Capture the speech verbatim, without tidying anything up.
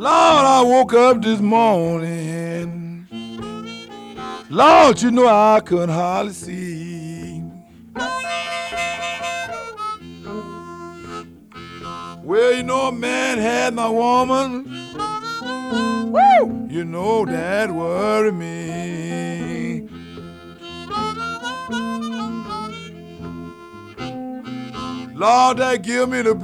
Lord, I woke up this morning. Lord, you know I couldn't hardly see. Well, you know a man had my woman. Woo! You know that worried me. Lord, that give me the